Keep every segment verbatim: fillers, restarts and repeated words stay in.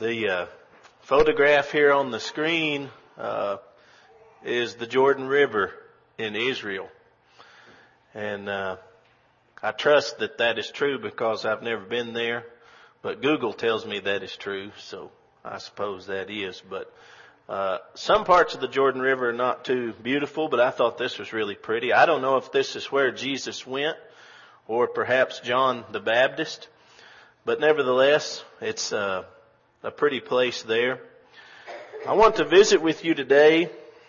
The uh, photograph here on the screen uh, is the Jordan River in Israel. And uh, I trust that that is true because I've never been there. But Google tells me that is true, so I suppose that is. But uh, some parts of the Jordan River are not too beautiful, but I thought this was really pretty. I don't know if this is where Jesus went or perhaps John the Baptist. But nevertheless, it's uh, a pretty place there. I want to visit with you today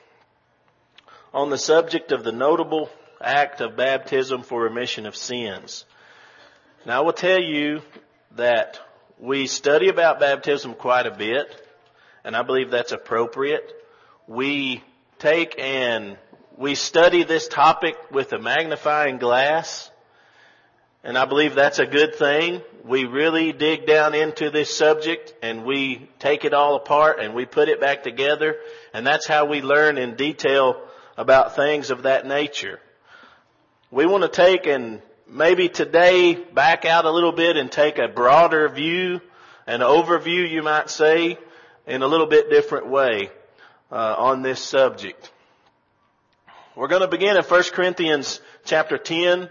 on the subject of the notable act of baptism for remission of sins. Now, I will tell you that we study about baptism quite a bit, and I believe that's appropriate. We take and we study this topic with a magnifying glass, and I believe that's a good thing. We really dig down into this subject and we take it all apart and we put it back together. And that's how we learn in detail about things of that nature. We want to take and maybe today back out a little bit and take a broader view, an overview you might say, in a little bit different way uh, on this subject. We're going to begin in First Corinthians chapter ten.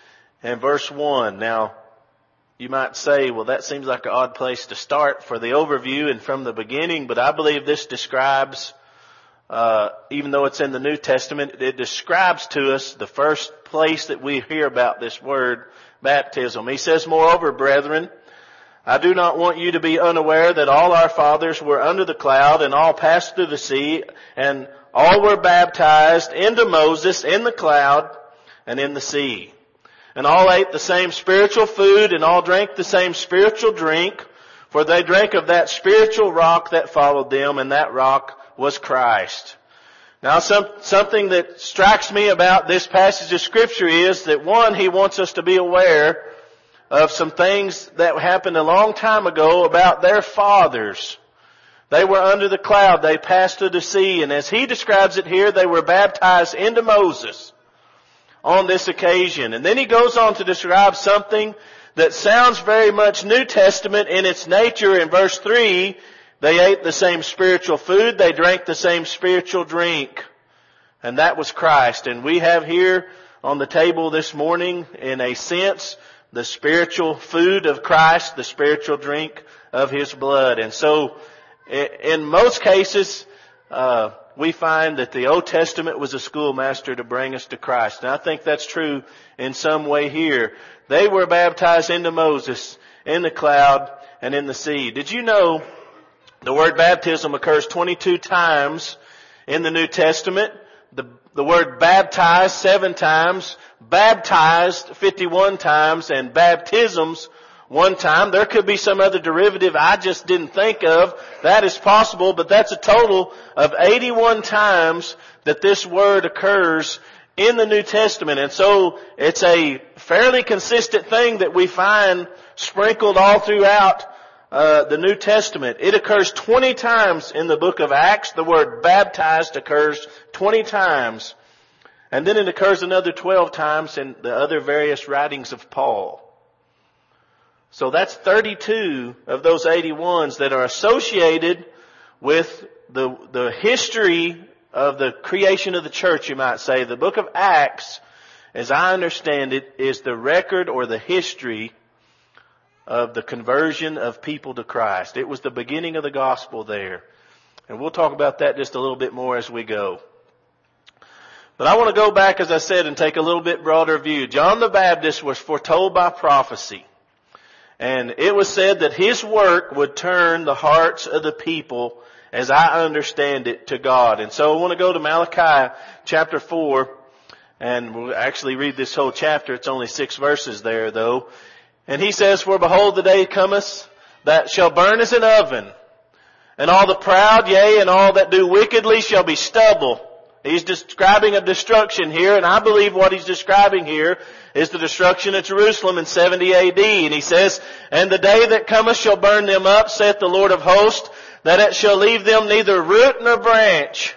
And verse one. Now, you might say, well, that seems like an odd place to start for the overview and from the beginning, but I believe this describes, uh, even though it's in the New Testament, it describes to us the first place that we hear about this word, baptism. He says, moreover, brethren, I do not want you to be unaware that all our fathers were under the cloud and all passed through the sea and all were baptized into Moses in the cloud and in the sea. And all ate the same spiritual food and all drank the same spiritual drink, for they drank of that spiritual rock that followed them, and that rock was Christ. Now some, something that strikes me about this passage of Scripture is that one, he wants us to be aware of some things that happened a long time ago about their fathers. They were under the cloud, they passed through the sea, and as he describes it here, they were baptized into Moses on this occasion. And then he goes on to describe something that sounds very much New Testament in its nature. In verse three, they ate the same spiritual food, they drank the same spiritual drink. And that was Christ. And we have here on the table this morning, in a sense, the spiritual food of Christ, the spiritual drink of His blood. And so, in most cases, uh, we find that the Old Testament was a schoolmaster to bring us to Christ. And I think that's true in some way here. They were baptized into Moses in the cloud and in the sea. Did you know the word baptism occurs twenty-two times in the New Testament? The, the word baptized seven times, baptized fifty-one times, and baptisms one time. There could be some other derivative I just didn't think of. That is possible, but that's a total of eighty-one times that this word occurs in the New Testament. And so it's a fairly consistent thing that we find sprinkled all throughout uh, the New Testament. It occurs twenty times in the book of Acts. The word baptized occurs twenty times. And then it occurs another twelve times in the other various writings of Paul. So that's thirty-two of those eighty-ones that are associated with the, the history of the creation of the church, you might say. The book of Acts, as I understand it, is the record or the history of the conversion of people to Christ. It was the beginning of the gospel there. And we'll talk about that just a little bit more as we go. But I want to go back, as I said, and take a little bit broader view. John the Baptist was foretold by prophecy. And it was said that his work would turn the hearts of the people, as I understand it, to God. And so I want to go to Malachi chapter four, and we'll actually read this whole chapter. It's only six verses there, though. And he says, for behold, the day cometh that shall burn as an oven, and all the proud, yea, and all that do wickedly shall be stubble. He's describing a destruction here, and I believe what he's describing here is the destruction of Jerusalem in seventy A D. And he says, and the day that cometh shall burn them up, saith the Lord of hosts, that it shall leave them neither root nor branch.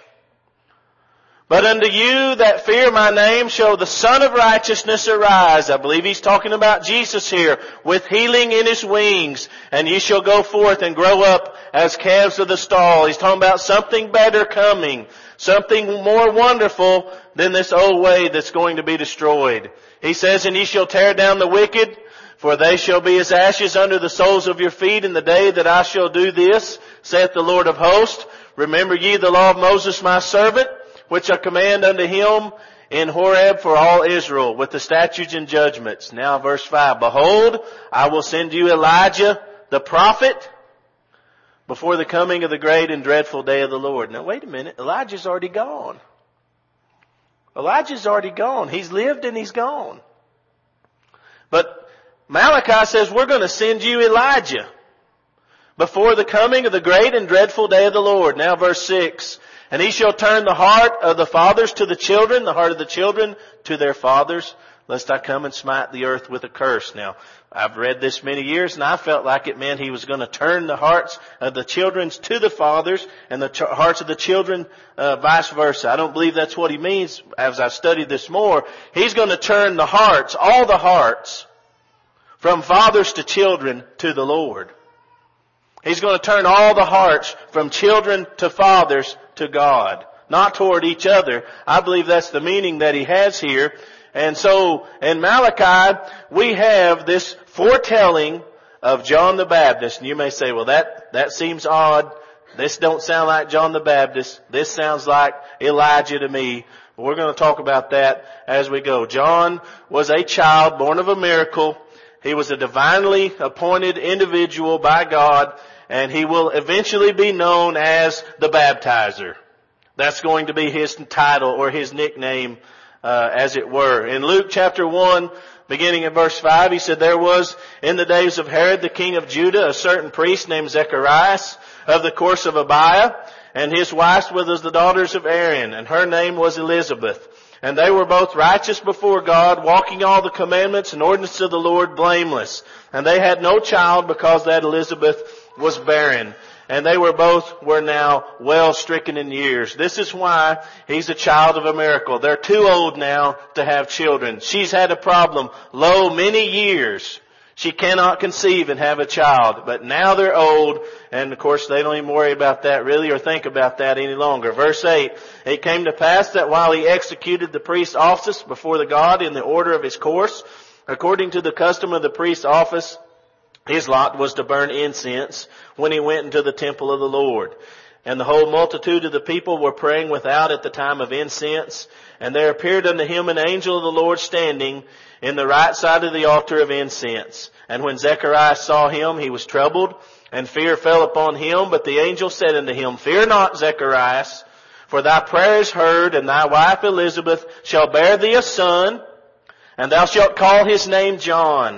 But unto you that fear my name shall the Son of Righteousness arise. I believe he's talking about Jesus here, with healing in his wings. And ye shall go forth and grow up as calves of the stall. He's talking about something better coming. Something more wonderful than this old way that's going to be destroyed. He says, and ye shall tear down the wicked, for they shall be as ashes under the soles of your feet in the day that I shall do this, saith the Lord of hosts. Remember ye the law of Moses my servant, which I command unto him in Horeb for all Israel, with the statutes and judgments. Now verse five, behold, I will send you Elijah the prophet before the coming of the great and dreadful day of the Lord. Now wait a minute, Elijah's already gone. Elijah's already gone. He's lived and he's gone. But Malachi says, we're going to send you Elijah before the coming of the great and dreadful day of the Lord. Now verse six, and he shall turn the heart of the fathers to the children, the heart of the children to their fathers, lest I come and smite the earth with a curse. Now, I've read this many years and I felt like it meant he was going to turn the hearts of the children to the fathers and the ch- hearts of the children uh, vice versa. I don't believe that's what he means. As I've studied this more, he's going to turn the hearts, all the hearts, from fathers to children to the Lord. He's going to turn all the hearts from children to fathers to God, not toward each other. I believe that's the meaning that he has here. And so in Malachi, we have this foretelling of John the Baptist. And you may say, well, that, that seems odd. This don't sound like John the Baptist. This sounds like Elijah to me. But we're going to talk about that as we go. John was a child born of a miracle. He was a divinely appointed individual by God, and he will eventually be known as the Baptizer. That's going to be his title or his nickname, uh, as it were. In Luke chapter one, beginning in verse five, he said, there was in the days of Herod the king of Judah a certain priest named Zacharias of the course of Abiah, and his wife was the daughters of Aaron, and her name was Elizabeth. And they were both righteous before God, walking all the commandments and ordinances of the Lord blameless. And they had no child because that Elizabeth was barren. And they were both were now well stricken in years. This is why he's a child of a miracle. They're too old now to have children. She's had a problem. Lo, many years. She cannot conceive and have a child. But now they're old. And of course they don't even worry about that really or think about that any longer. Verse eight. It came to pass that while he executed the priest's office before the God in the order of his course, according to the custom of the priest's office, his lot was to burn incense when he went into the temple of the Lord. And the whole multitude of the people were praying without at the time of incense. And there appeared unto him an angel of the Lord standing in the right side of the altar of incense. And when Zechariah saw him, he was troubled, and fear fell upon him. But the angel said unto him, fear not, Zacharias, for thy prayer is heard, and thy wife Elizabeth shall bear thee a son, and thou shalt call his name John.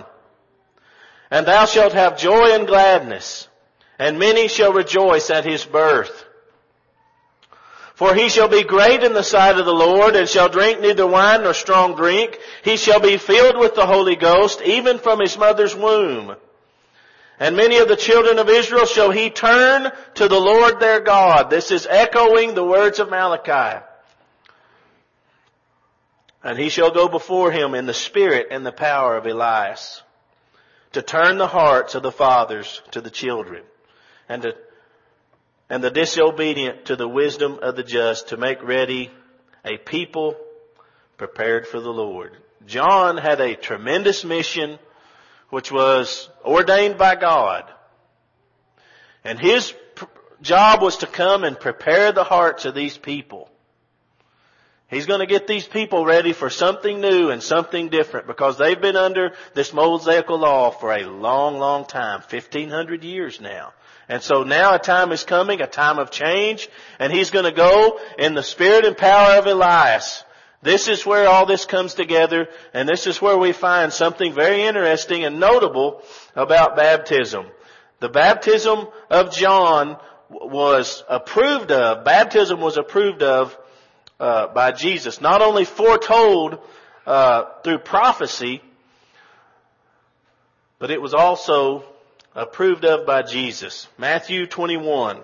And thou shalt have joy and gladness, and many shall rejoice at his birth. For he shall be great in the sight of the Lord, and shall drink neither wine nor strong drink. He shall be filled with the Holy Ghost, even from his mother's womb. And many of the children of Israel shall he turn to the Lord their God. This is echoing the words of Malachi. And he shall go before him in the spirit and the power of Elias, to turn the hearts of the fathers to the children, and to and the disobedient to the wisdom of the just, to make ready a people prepared for the Lord. John had a tremendous mission which was ordained by God. And his pr- job was to come and prepare the hearts of these people. He's going to get these people ready for something new and something different, because they've been under this Mosaical law for a long, long time, fifteen hundred years now. And so now a time is coming, a time of change, and he's going to go in the spirit and power of Elias. This is where all this comes together, and this is where we find something very interesting and notable about baptism. The baptism of John was approved of, baptism was approved of uh, by Jesus. Not only foretold uh, through prophecy, but it was also approved of by Jesus. Matthew twenty-one.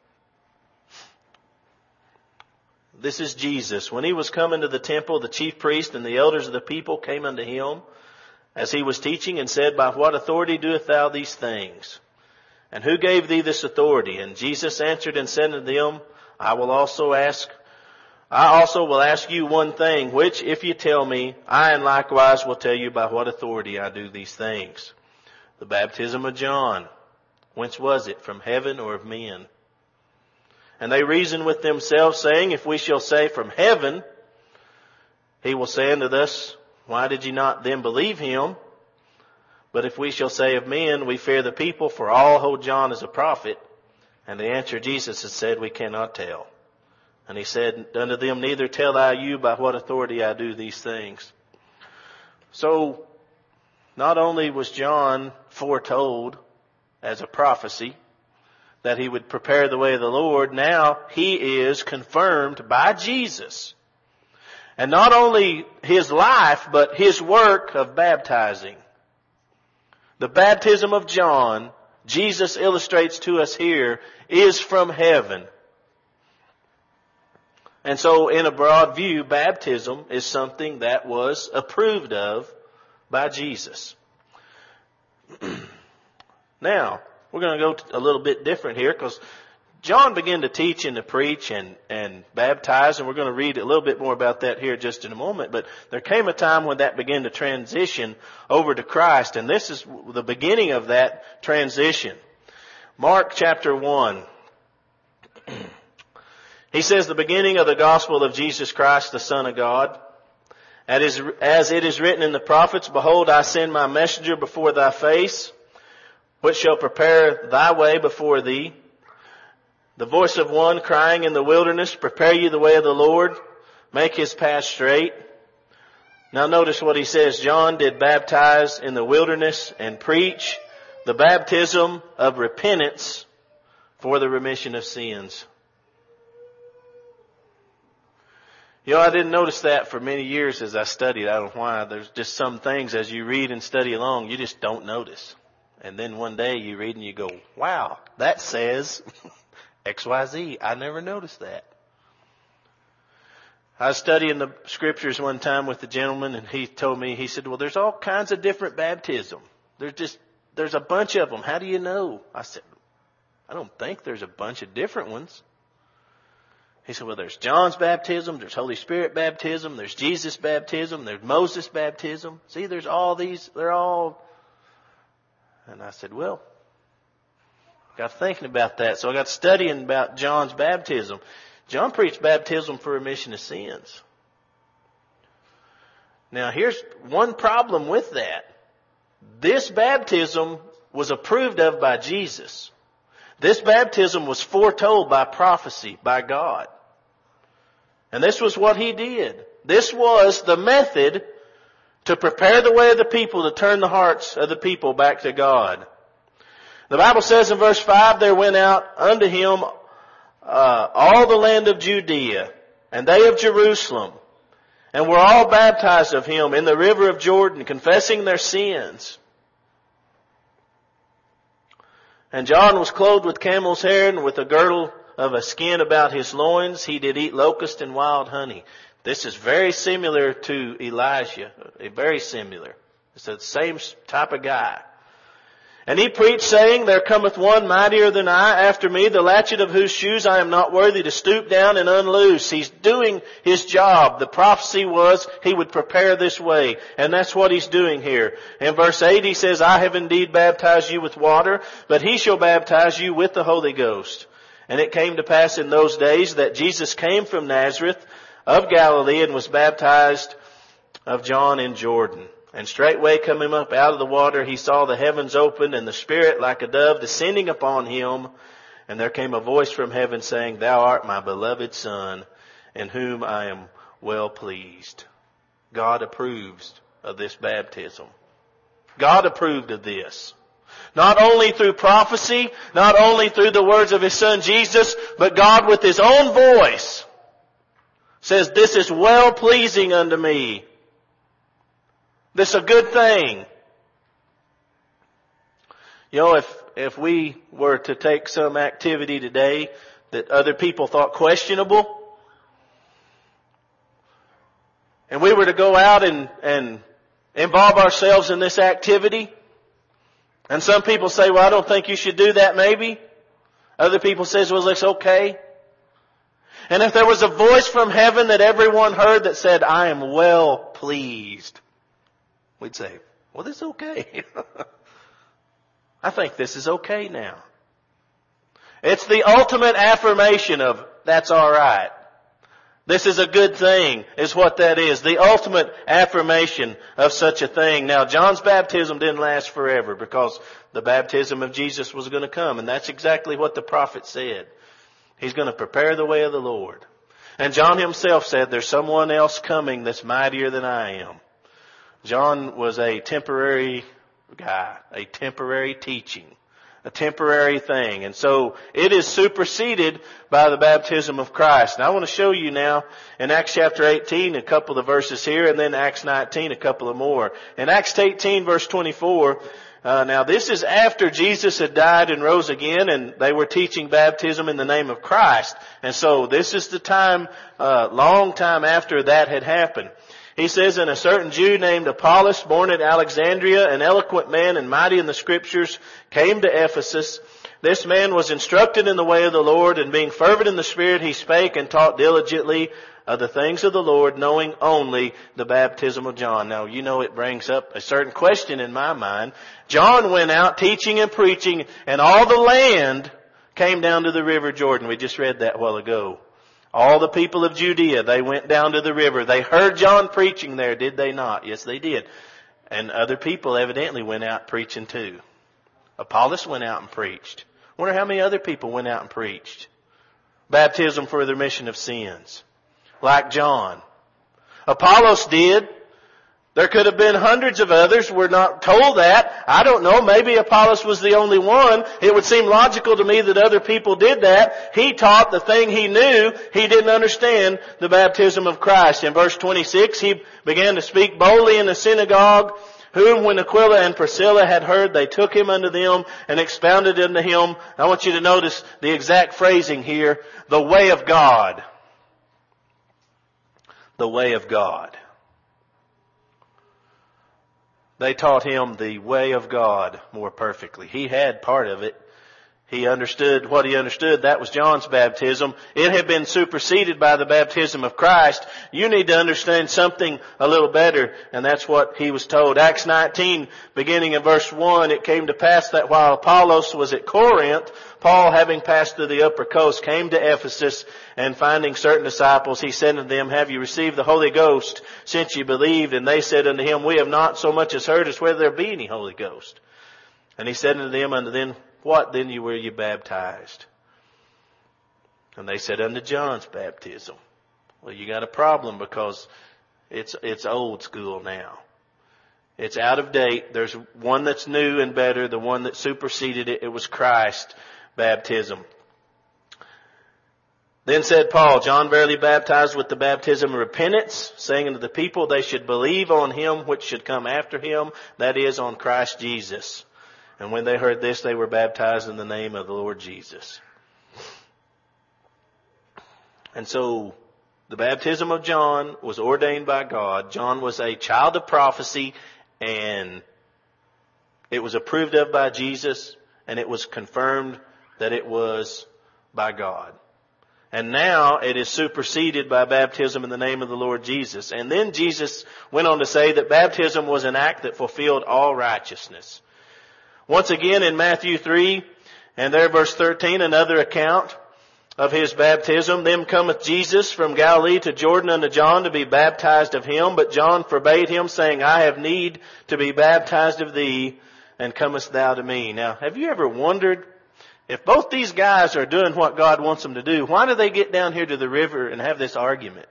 This is Jesus. When he was come into the temple, the chief priest and the elders of the people came unto him as he was teaching, and said, by what authority doeth thou these things? And who gave thee this authority? And Jesus answered and said unto them, I will also ask, I also will ask you one thing, which if you tell me, I and likewise will tell you by what authority I do these things. The baptism of John, whence was it, from heaven or of men? And they reasoned with themselves, saying, if we shall say from heaven, he will say unto us, why did ye not then believe him? But if we shall say of men, we fear the people, for all hold John as a prophet. And they answered Jesus and said, we cannot tell. And he said unto them, neither tell I you by what authority I do these things. So, not only was John foretold as a prophecy that he would prepare the way of the Lord, now he is confirmed by Jesus. And not only his life, but his work of baptizing. The baptism of John, Jesus illustrates to us here, is from heaven. And so in a broad view, baptism is something that was approved of by Jesus. Now, we're going to go a little bit different here because John began to teach and to preach and, and baptize, and we're going to read a little bit more about that here just in a moment. But there came a time when that began to transition over to Christ, and this is the beginning of that transition. Mark chapter one. He says, the beginning of the gospel of Jesus Christ, the Son of God. As it is written in the prophets, behold, I send my messenger before thy face, which shall prepare thy way before thee. The voice of one crying in the wilderness, prepare ye the way of the Lord, make his path straight. Now notice what he says. John did baptize in the wilderness and preach the baptism of repentance for the remission of sins. You know, I didn't notice that for many years as I studied. I don't know why. There's just some things as you read and study along, you just don't notice. And then one day you read and you go, wow, that says X Y Z. I never noticed that. I was studying the scriptures one time with a gentleman, and he told me, he said, well, there's all kinds of different baptism. There's just, there's a bunch of them. How do you know? I said, I don't think there's a bunch of different ones. He said, well, there's John's baptism, there's Holy Spirit baptism, there's Jesus baptism, there's Moses baptism. See, there's all these, they're all. And I said, well, got thinking about that. So I got studying about John's baptism. John preached baptism for remission of sins. Now here's one problem with that. This baptism was approved of by Jesus. This baptism was foretold by prophecy, by God. And this was what he did. This was the method to prepare the way of the people, to turn the hearts of the people back to God. The Bible says in verse five, there went out unto him uh, all the land of Judea, and they of Jerusalem, and were all baptized of him in the river of Jordan, confessing their sins. And John was clothed with camel's hair, and with a girdle of a skin about his loins. He did eat locust and wild honey. This is very similar to Elijah. Very similar. It's the same type of guy. And he preached, saying, there cometh one mightier than I after me, the latchet of whose shoes I am not worthy to stoop down and unloose. He's doing his job. The prophecy was he would prepare this way. And that's what he's doing here. In verse eight he says, I have indeed baptized you with water, but he shall baptize you with the Holy Ghost. And it came to pass in those days that Jesus came from Nazareth of Galilee and was baptized of John in Jordan. And straightway coming up out of the water, he saw the heavens opened and the Spirit like a dove descending upon him. And there came a voice from heaven saying, Thou art my beloved Son, in whom I am well pleased. God approves of this baptism. God approved of this. Not only through prophecy, not only through the words of his Son Jesus, but God with his own voice says, this is well pleasing unto me. This is a good thing. You know, if, if we were to take some activity today that other people thought questionable, and we were to go out and, and involve ourselves in this activity, And some people say, well, I don't think you should do that maybe. Other people say, well, it's okay. And if there was a voice from heaven that everyone heard that said, I am well pleased, we'd say, well, this is okay. I think this is okay now. It's the ultimate affirmation of, that's all right. This is a good thing, is what that is. The ultimate affirmation of such a thing. Now, John's baptism didn't last forever because the baptism of Jesus was going to come. And that's exactly what the prophet said. He's going to prepare the way of the Lord. And John himself said, there's someone else coming that's mightier than I am. John was a temporary guy, a temporary teaching. A temporary thing. And so it is superseded by the baptism of Christ. And I want to show you now in Acts chapter eighteen a couple of the verses here, and then Acts nineteen a couple of more. In Acts eighteen verse twenty-four, uh, now this is after Jesus had died and rose again, and they were teaching baptism in the name of Christ. And so this is the time, uh, long time after that had happened. He says, and a certain Jew named Apollos, born at Alexandria, an eloquent man and mighty in the Scriptures, came to Ephesus. This man was instructed in the way of the Lord, and being fervent in the Spirit, he spake and taught diligently of the things of the Lord, knowing only the baptism of John. Now, you know it brings up a certain question in my mind. John went out teaching and preaching, and all the land came down to the river Jordan. We just read that a while ago. All the people of Judea, they went down to the river. They heard John preaching there, did they not? Yes, they did. And other people evidently went out preaching too. Apollos went out and preached. Wonder how many other people went out and preached. Baptism for the remission of sins. Like John. Apollos did. There could have been hundreds of others. We're not told that. I don't know. Maybe Apollos was the only one. It would seem logical to me that other people did that. He taught the thing he knew. He didn't understand the baptism of Christ. In verse twenty-six, he began to speak boldly in the synagogue, whom when Aquila and Priscilla had heard, they took him unto them and expounded unto him. I want you to notice the exact phrasing here. The way of God. The way of God. They taught him the way of God more perfectly. He had part of it. He understood what he understood. That was John's baptism. It had been superseded by the baptism of Christ. You need to understand something a little better, and that's what he was told. Acts nineteen, beginning in verse one, it came to pass that while Apollos was at Corinth, Paul, having passed through the upper coast, came to Ephesus, and finding certain disciples, he said unto them, Have you received the Holy Ghost since you believed? And they said unto him, We have not so much as heard as whether there be any Holy Ghost. And he said unto them, Unto them, What then you were you baptized? And they said, Unto John's baptism. Well, you got a problem because it's it's old school now. It's out of date. There's one that's new and better. The one that superseded it, it was Christ baptism. Then said Paul, John verily baptized with the baptism of repentance, saying unto the people they should believe on him which should come after him, that is, on Christ Jesus. And when they heard this, they were baptized in the name of the Lord Jesus. And so, the baptism of John was ordained by God. John was a child of prophecy, and it was approved of by Jesus, and it was confirmed that it was by God. And now it is superseded by baptism in the name of the Lord Jesus. And then Jesus went on to say that baptism was an act that fulfilled all righteousness. Once again in Matthew three, and there verse thirteen, another account of his baptism. Then cometh Jesus from Galilee to Jordan unto John to be baptized of him. But John forbade him, saying, I have need to be baptized of thee, and comest thou to me? Now, have you ever wondered, if both these guys are doing what God wants them to do, why do they get down here to the river and have this argument?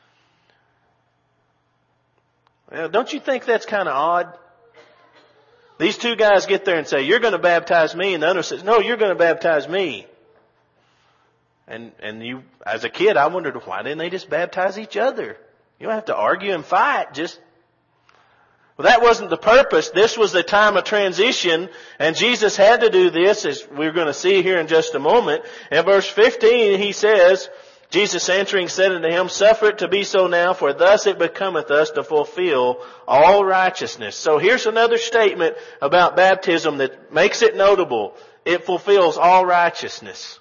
Well, don't you think that's kind of odd? These two guys get there and say, you're going to baptize me. And the other says, no, you're going to baptize me. And, and you, as a kid, I wondered, why didn't they just baptize each other? You don't have to argue and fight. Just, well, that wasn't the purpose. This was the time of transition. And Jesus had to do this, as we're going to see here in just a moment. In verse fifteen, he says, Jesus answering said unto him, Suffer it to be so now, for thus it becometh us to fulfill all righteousness. So here's another statement about baptism that makes it notable. It fulfills all righteousness.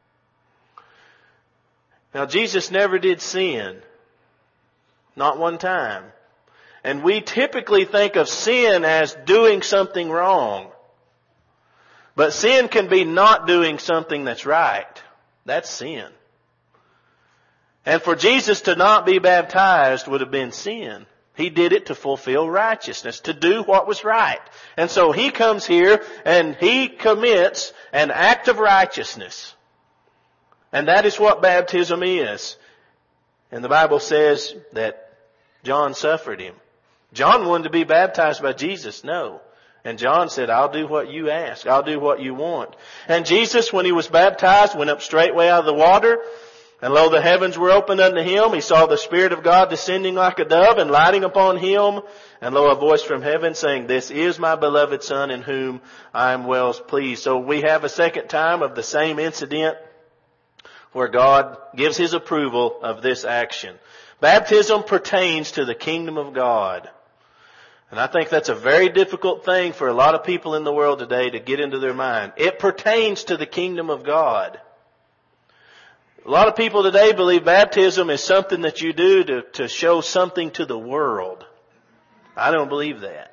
Now Jesus never did sin. Not one time. And we typically think of sin as doing something wrong. But sin can be not doing something that's right. That's sin. And for Jesus to not be baptized would have been sin. He did it to fulfill righteousness, to do what was right. And so He comes here and He commits an act of righteousness. And that is what baptism is. And the Bible says that John suffered Him. John wanted to be baptized by Jesus. No. And John said, I'll do what you ask. I'll do what you want. And Jesus, when He was baptized, went up straightway out of the water. And lo, the heavens were opened unto Him. He saw the Spirit of God descending like a dove and lighting upon Him. And lo, a voice from heaven saying, This is my beloved Son in whom I am well pleased. So we have a second time of the same incident where God gives His approval of this action. Baptism pertains to the kingdom of God. And I think that's a very difficult thing for a lot of people in the world today to get into their mind. It pertains to the kingdom of God. A lot of people today believe baptism is something that you do to, to show something to the world. I don't believe that.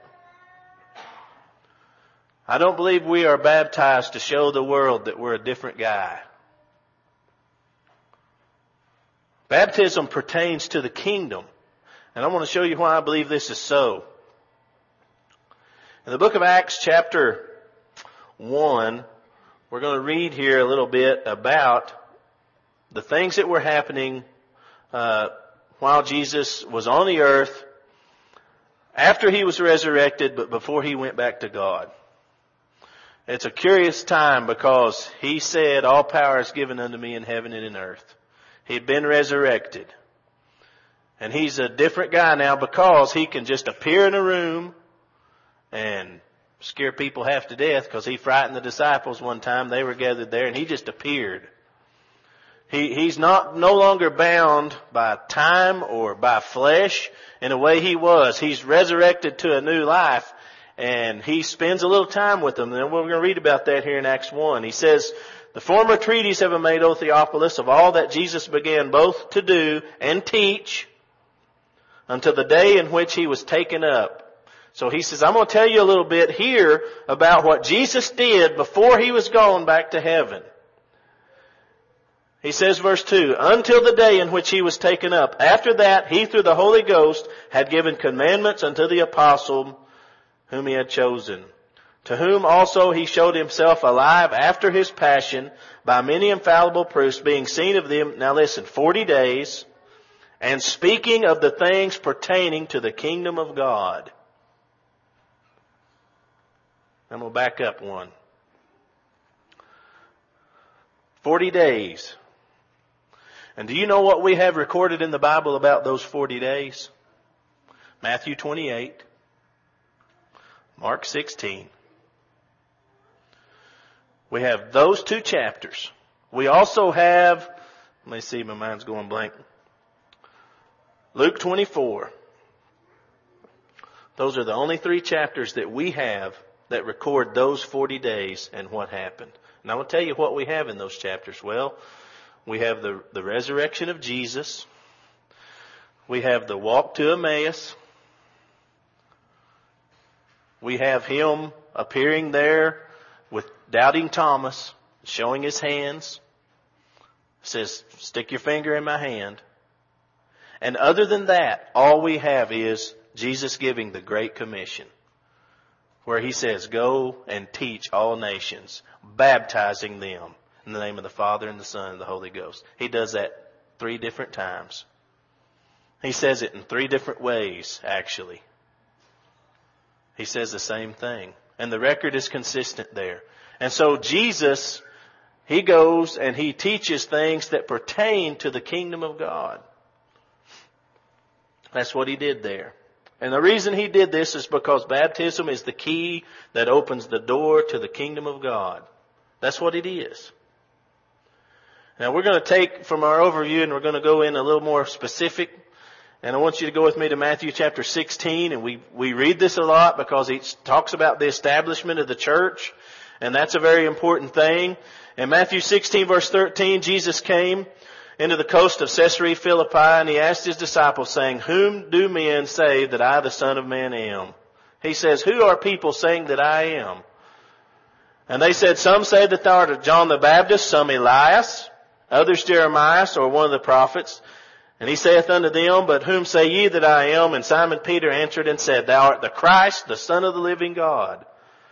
I don't believe we are baptized to show the world that we're a different guy. Baptism pertains to the kingdom. And I want to show you why I believe this is so. In the book of Acts chapter one, we're going to read here a little bit about the things that were happening uh, while Jesus was on the earth, after He was resurrected, but before He went back to God. It's a curious time because He said, All power is given unto me in heaven and in earth. He'd been resurrected. And He's a different guy now because He can just appear in a room and scare people half to death, because He frightened the disciples one time. They were gathered there and He just appeared. He, he's not no longer bound by time or by flesh in a way He was. He's resurrected to a new life, and He spends a little time with them. And we're going to read about that here in Acts one. He says, The former treaties have I made, O Theophilus, of all that Jesus began both to do and teach until the day in which He was taken up. So he says, I'm going to tell you a little bit here about what Jesus did before He was gone back to heaven. He says, verse two, Until the day in which He was taken up. After that, He through the Holy Ghost had given commandments unto the apostle whom He had chosen, to whom also He showed Himself alive after His passion by many infallible proofs, being seen of them, now listen, forty days, and speaking of the things pertaining to the kingdom of God. I'm going to back up one. Forty days. And do you know what we have recorded in the Bible about those forty days? Matthew twenty-eight. Mark sixteen. We have those two chapters. We also have, let me see, my mind's going blank. Luke twenty-four. Those are the only three chapters that we have that record those forty days and what happened. And I will tell you what we have in those chapters. Well, we have the, the resurrection of Jesus. We have the walk to Emmaus. We have Him appearing there with doubting Thomas, showing His hands. It says, stick your finger in my hand. And other than that, all we have is Jesus giving the Great Commission, where He says, go and teach all nations, baptizing them in the name of the Father and the Son and the Holy Ghost. He does that three different times. He says it in three different ways, actually. He says the same thing. And the record is consistent there. And so Jesus, He goes and He teaches things that pertain to the kingdom of God. That's what He did there. And the reason He did this is because baptism is the key that opens the door to the kingdom of God. That's what it is. Now we're going to take from our overview and we're going to go in a little more specific. And I want you to go with me to Matthew chapter sixteen. And we, we read this a lot because it talks about the establishment of the church. And that's a very important thing. In Matthew sixteen verse thirteen, Jesus came into the coast of Caesarea Philippi, and he asked his disciples, saying, "Whom do men say that I, the Son of Man, am?" He says, "Who are people saying that I am?" And they said, "Some say that thou art John the Baptist, some Elias, others Jeremiah, or one of the prophets." And he saith unto them, "But whom say ye that I am?" And Simon Peter answered and said, "Thou art the Christ, the Son of the living God."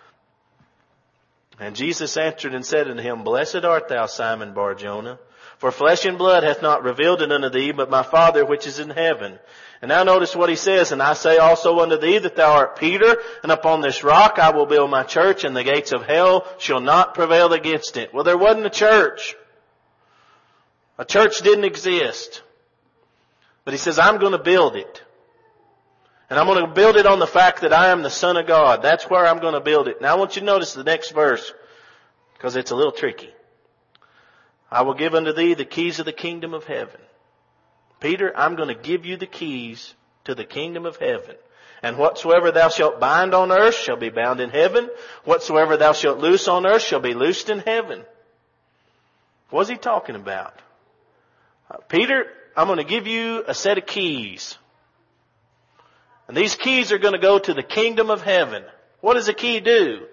And Jesus answered and said unto him, "Blessed art thou, Simon Bar-Jonah, for flesh and blood hath not revealed it unto thee, but my Father which is in heaven." And now notice what he says, "And I say also unto thee that thou art Peter, and upon this rock I will build my church, and the gates of hell shall not prevail against it." Well, there wasn't a church. A church didn't exist. But he says, "I'm going to build it. And I'm going to build it on the fact that I am the Son of God." That's where I'm going to build it. Now I want you to notice the next verse, because it's a little tricky. "I will give unto thee the keys of the kingdom of heaven." Peter, I'm going to give you the keys to the kingdom of heaven. "And whatsoever thou shalt bind on earth shall be bound in heaven. Whatsoever thou shalt loose on earth shall be loosed in heaven." What's he talking about? Uh, Peter, I'm going to give you a set of keys. And these keys are going to go to the kingdom of heaven. What does a key do?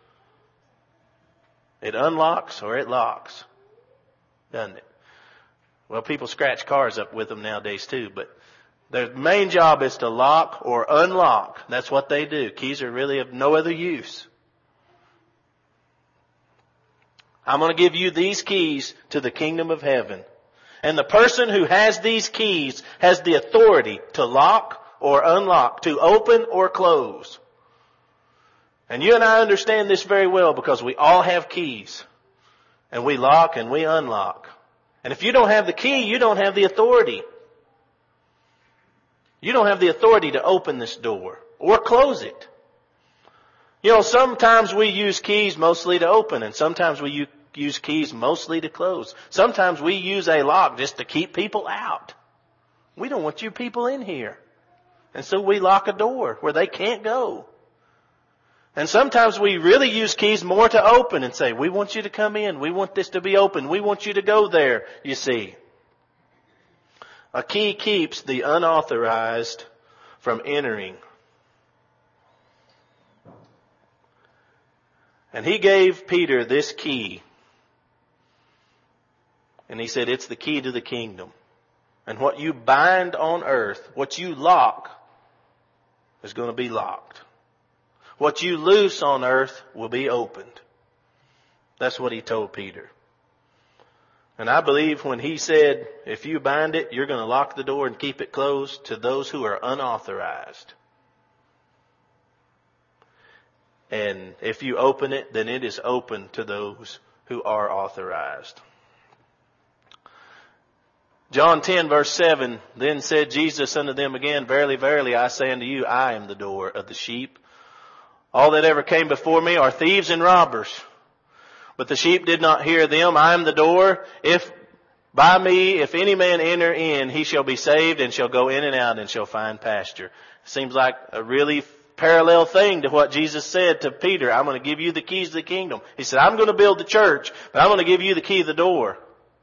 It unlocks or it locks, doesn't it? Well, people scratch cars up with them nowadays too, but their main job is to lock or unlock. That's what they do. Keys are really of no other use. I'm going to give you these keys to the kingdom of heaven. And the person who has these keys has the authority to lock or unlock, to open or close. And you and I understand this very well because we all have keys. And we lock and we unlock. And if you don't have the key, you don't have the authority. You don't have the authority to open this door or close it. You know, sometimes we use keys mostly to open, and sometimes we use keys mostly to close. Sometimes we use a lock just to keep people out. We don't want you people in here. And so we lock a door where they can't go. And sometimes we really use keys more to open and say, "We want you to come in. We want this to be open. We want you to go there," you see. A key keeps the unauthorized from entering. And he gave Peter this key. And he said, it's the key to the kingdom. And what you bind on earth, what you lock, is going to be locked. What you loose on earth will be opened. That's what he told Peter. And I believe when he said, if you bind it, you're going to lock the door and keep it closed to those who are unauthorized. And if you open it, then it is open to those who are authorized. John ten verse seven, "Then said Jesus unto them again, Verily, verily, I say unto you, I am the door of the sheep. All that ever came before me are thieves and robbers. But the sheep did not hear them. I am the door. If by me, if any man enter in, he shall be saved and shall go in and out and shall find pasture." Seems like a really parallel thing to what Jesus said to Peter. "I'm going to give you the keys to the kingdom." He said, "I'm going to build the church, but I'm going to give you the key to the door."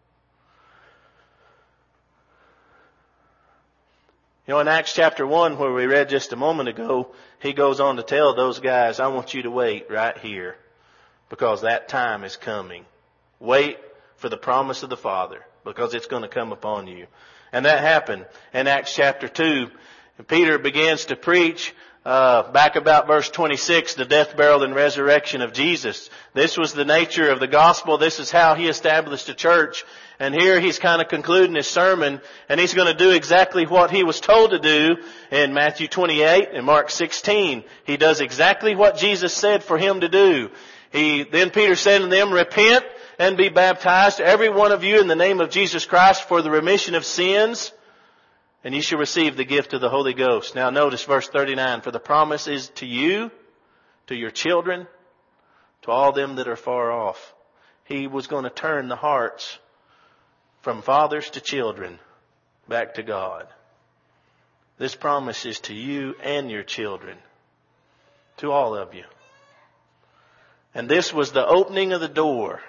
You know, in Acts chapter one, where we read just a moment ago, he goes on to tell those guys, "I want you to wait right here because that time is coming. Wait for the promise of the Father because it's going to come upon you." And that happened in Acts chapter two. And Peter begins to preach uh back about verse twenty-six, the death, burial, and resurrection of Jesus. This was the nature of the gospel. This is how he established a church. And here he's kind of concluding his sermon, and he's going to do exactly what he was told to do in Matthew twenty-eight and Mark sixteen. He does exactly what Jesus said for him to do. He, then Peter said to them, "Repent and be baptized, every one of you, in the name of Jesus Christ for the remission of sins, and you shall receive the gift of the Holy Ghost." Now notice verse thirty-nine, "For the promise is to you, to your children, to all them that are far off." He was going to turn the hearts from fathers to children, back to God. This promise is to you and your children, to all of you. And this was the opening of the door.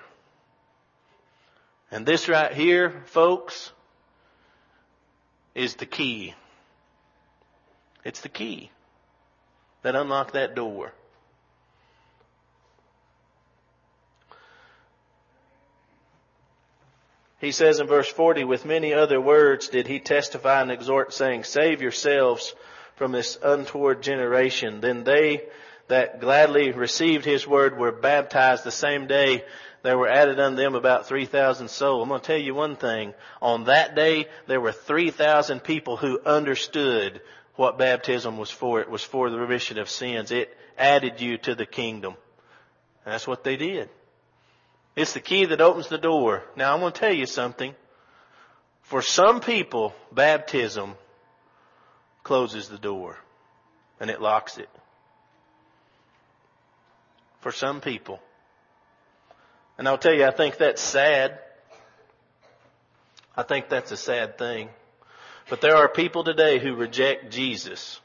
And this right here, folks, is the key. It's the key that unlocked that door. He says in verse forty, with many other words did he testify and exhort, saying, save yourselves from this untoward generation. Then they that gladly received his word were baptized the same day. There were added unto them about three thousand souls. I'm going to tell you one thing. On that day, there were three thousand people who understood what baptism was for. It was for the remission of sins. It added you to the kingdom. And that's what they did. It's the key that opens the door. Now, I'm going to tell you something. For some people, baptism closes the door and it locks it. For some people. And I'll tell you, I think that's sad. I think that's a sad thing. But there are people today who reject Jesus.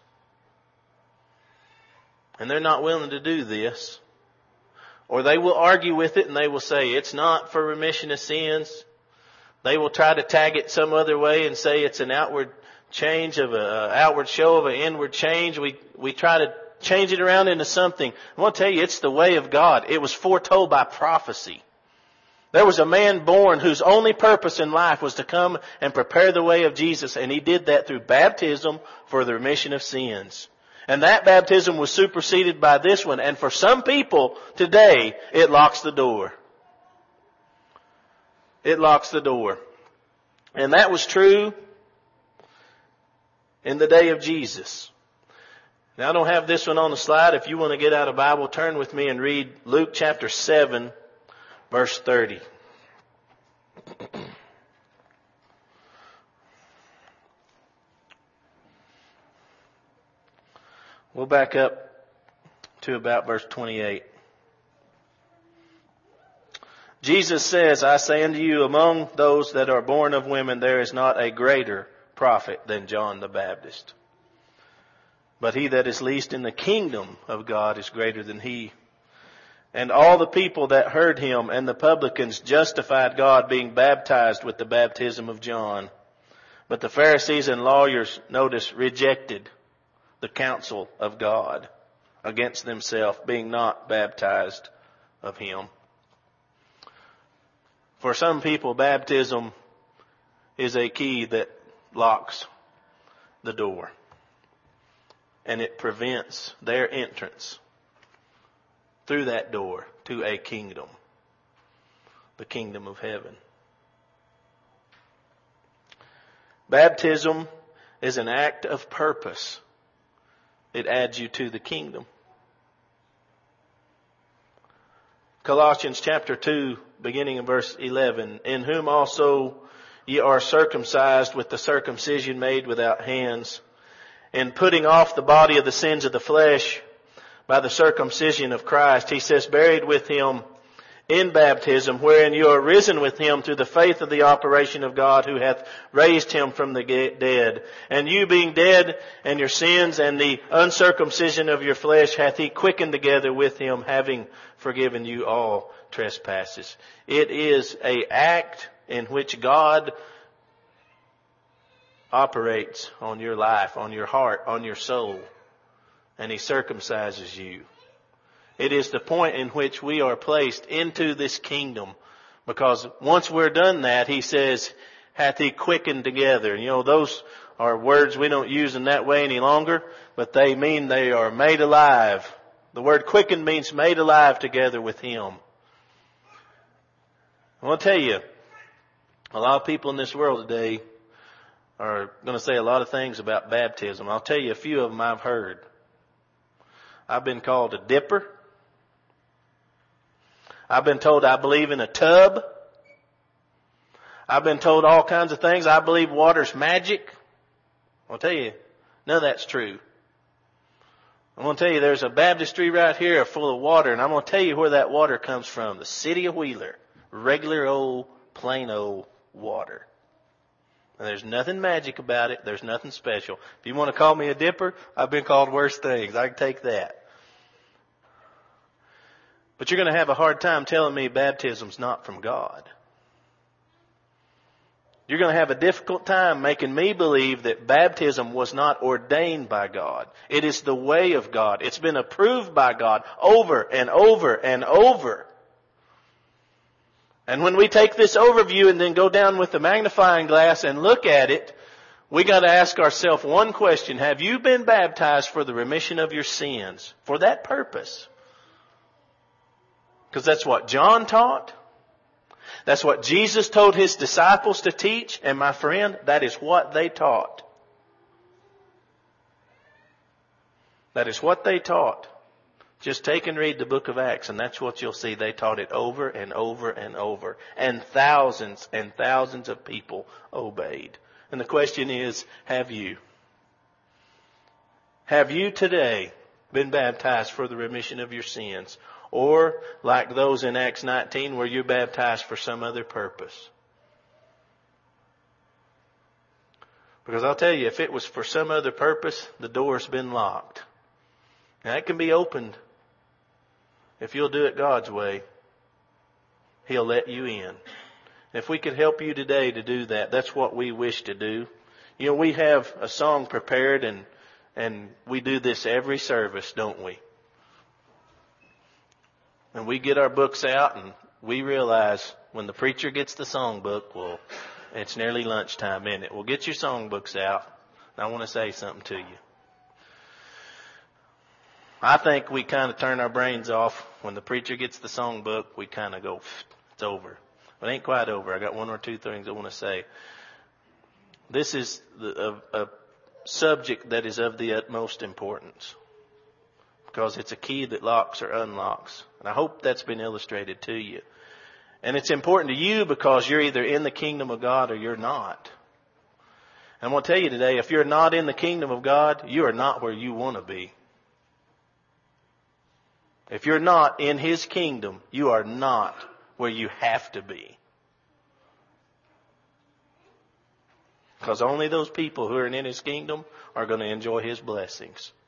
And they're not willing to do this. Or they will argue with it and they will say it's not for remission of sins. They will try to tag it some other way and say it's an outward change of a, a outward show of an inward change. We, we try to change it around into something. I want to tell you, it's the way of God. It was foretold by prophecy. There was a man born whose only purpose in life was to come and prepare the way of Jesus, and he did that through baptism for the remission of sins. And that baptism was superseded by this one. And for some people today, it locks the door. It locks the door. And that was true in the day of Jesus. Now, I don't have this one on the slide. If you want to get out a Bible, turn with me and read Luke chapter seven, verse thirty. We'll back up to about verse twenty-eight. Jesus says, I say unto you, among those that are born of women, there is not a greater prophet than John the Baptist. But he that is least in the kingdom of God is greater than he. And all the people that heard him and the publicans justified God, being baptized with the baptism of John. But the Pharisees and lawyers, notice, rejected the counsel of God against themselves, being not baptized of him. For some people, baptism is a key that locks the door. And it prevents their entrance through that door to a kingdom. The kingdom of heaven. Baptism is an act of purpose. It adds you to the kingdom. Colossians chapter two, beginning in verse eleven. In whom also ye are circumcised with the circumcision made without hands, in putting off the body of the sins of the flesh by the circumcision of Christ. He says, buried with him in baptism, wherein you are risen with him through the faith of the operation of God, who hath raised him from the dead. And you being dead in your sins and the uncircumcision of your flesh, hath he quickened together with him, having forgiven you all trespasses. It is an act in which God operates on your life, on your heart, on your soul, and he circumcises you. It is the point in which we are placed into this kingdom, because once we're done that, he says, hath he quickened together. You know, those are words we don't use in that way any longer, but they mean they are made alive. The word quickened means made alive together with him. I want to tell you, a lot of people in this world today are going to say a lot of things about baptism. I'll tell you a few of them I've heard. I've been called a dipper. I've been told I believe in a tub. I've been told all kinds of things. I believe water's magic. I'll tell you, none of that's true. I'm going to tell you there's a baptistry right here full of water, and I'm going to tell you where that water comes from. The city of Wheeler. Regular old, plain old water. And there's nothing magic about it. There's nothing special. If you want to call me a dipper, I've been called worse things. I can take that. But you're going to have a hard time telling me baptism's not from God. You're going to have a difficult time making me believe that baptism was not ordained by God. It is the way of God. It's been approved by God over and over and over. And when we take this overview and then go down with the magnifying glass and look at it, we got to ask ourselves one question. Have you been baptized for the remission of your sins? For that purpose. Because that's what John taught. That's what Jesus told His disciples to teach. And my friend, that is what they taught. That is what they taught. Just take and read the book of Acts, and that's what you'll see. They taught it over and over and over. And thousands and thousands of people obeyed. And the question is, have you? Have you today been baptized for the remission of your sins? Or, like those in Acts nineteen, where you're baptized for some other purpose? Because I'll tell you, if it was for some other purpose, the door's been locked. Now, it can be opened. If you'll do it God's way, He'll let you in. If we could help you today to do that, that's what we wish to do. You know, we have a song prepared, and and we do this every service, don't we? And we get our books out, and we realize when the preacher gets the songbook, well, it's nearly lunchtime, isn't it? Well, get your songbooks out. And I want to say something to you. I think we kind of turn our brains off when the preacher gets the songbook. We kind of go, it's over. But it ain't quite over. I got one or two things I want to say. This is the, a, a subject that is of the utmost importance, because it's a key that locks or unlocks. And I hope that's been illustrated to you. And it's important to you because you're either in the kingdom of God or you're not. And I'm going to tell you today, if you're not in the kingdom of God, you are not where you want to be. If you're not in His kingdom, you are not where you have to be. Because only those people who are in His kingdom are going to enjoy His blessings.